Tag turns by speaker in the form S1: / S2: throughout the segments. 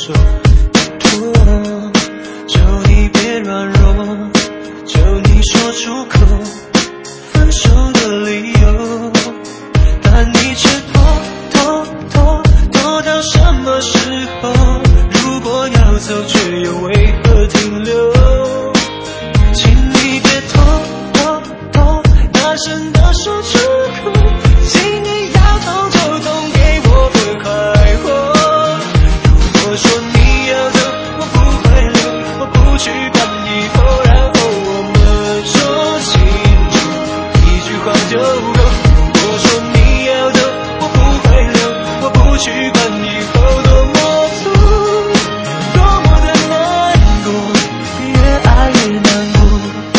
S1: 手，求你别软弱，求你说出口分手的理由，但你却拖到什么时候？如果要走，却又为何停留？请你别拖，大声地说出口，请你要痛就痛，给我个快活。如果说你要走，我不会留，我不去管以后，然后我们说清楚，一句话就够。如果说你要走，我不会留，我不去管以后，多么痛，多么的难过，越爱越难过。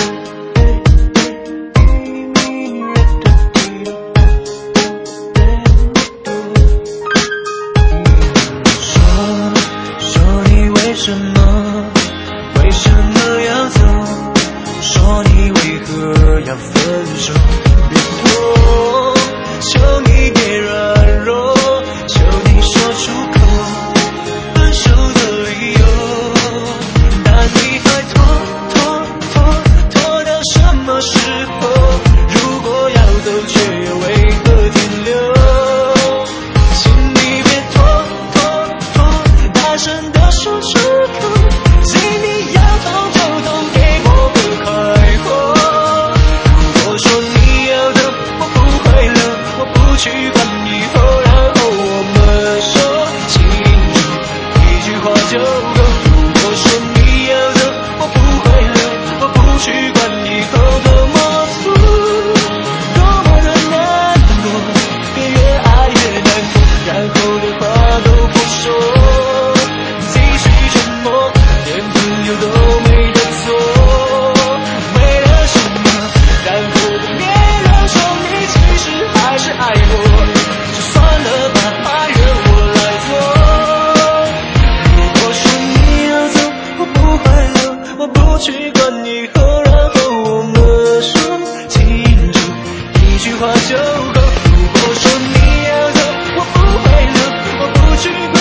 S1: 说你为什么要走？说你为何要分手？别拖，求你别软弱，求你说出口分手的理由，但你还拖到什么时候？如果要走，却又为何停留？请你别拖，大声地说出口，请你要痛就痛，给我个快活。如果说你要走，我不会留，我不去管以后，然后我们说清楚，一句话就够。如果说你要走，我不会留，我不去管以后，多么痛，多么的难过，别越爱越难过，然后连话都不说，继续沉默，连朋友都没得做，为了什么？然后跟别人说你其实还是爱我，就算了吧，还怨我来做。如果说你要走，我不会留，我不去管以后，然后我们说清楚，一句话就够。如果说你要走，我不会留，我不去管